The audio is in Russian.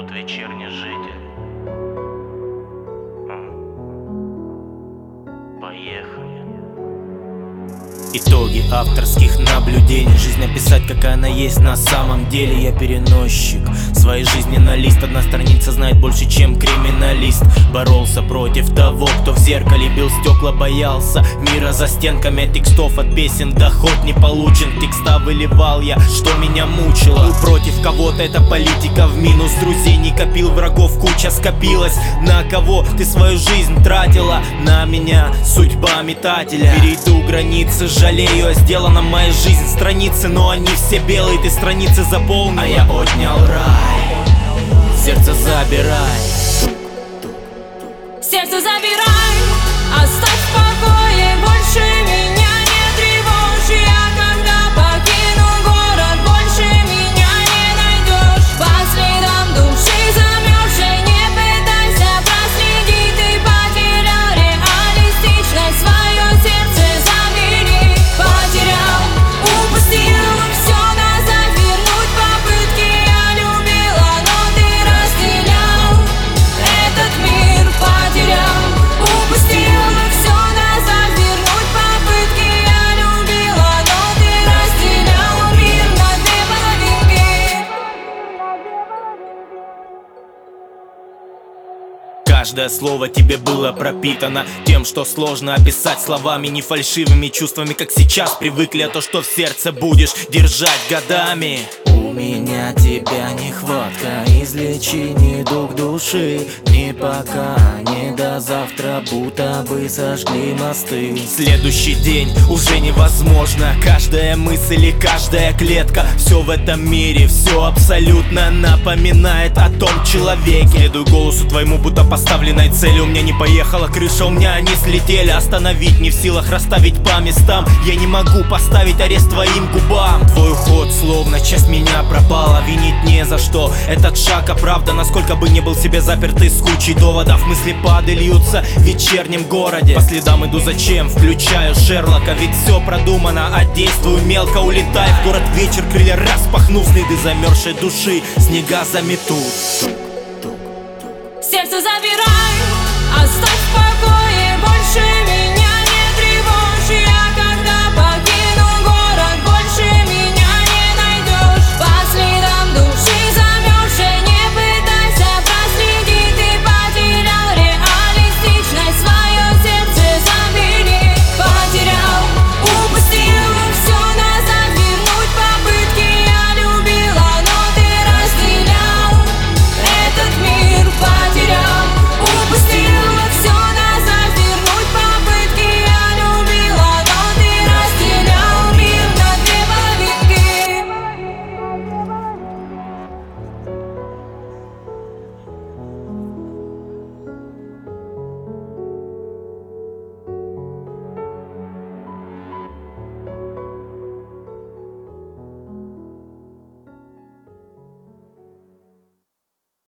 тот вечерний житель. Поехали. Итоги авторских наблюдений. Жизнь описать, какая она есть на самом деле. Я переносчик своей жизни на лист. Одна страница знает больше, чем криминалист. Боролся против того, кто в зеркале бил стекла, боялся мира за стенками. От текстов, от песен доход не получен. Текста выливал я, что меня мучило. Был против кого-то, это политика в минус. Друзей не копил, врагов куча скопилась. На кого ты свою жизнь тратила? На меня, судьба метателя. Перейду границы, жалею о сделанном. Моя жизнь страницы, но они все белые. Ты страницы заполнил, а я отнял рай. Сердце забирай. Сердце забирай, оставь в покое, больше меня не тревожь. Я когда покину город, больше меня не найдешь. По следам души замерзшей не пытайся проследить. Ты потерял реалистичность, свое сердце забери. Потерял, упустил, все назад вернуть попытки я любила, но ты разделял этот мир. Потерял, упустил, все назад вернуть попытки я любила, но ты разделял мир на две половинки. Каждое слово тебе было пропитано тем, что сложно описать словами, не фальшивыми чувствами, как сейчас привыкли, а то, что в сердце будешь держать годами. У меня тебя нехватка, излечи недуг души. Не пока, не до завтра, будто бы сожгли мосты. Следующий день уже невозможно. Каждая мысль и каждая клетка, все в этом мире, все абсолютно напоминает о том человеке. Следуй голосу твоему, будто поставленной цели. У меня не поехала крыша, у меня они слетели. Остановить не в силах, расставить по местам. Я не могу поставить арест твоим губам. Твой уход словно часть меня пропала, винить не за что. Этот шаг оправдан, насколько бы не был себе запертый с кучей доводов. Мысли пады льются в вечернем городе. По следам иду зачем, включаю Шерлока. Ведь все продумано, а действую мелко. Улетай в город вечер, крылья распахнув. Следы замерзшей души снега заметут. Сердце забирай,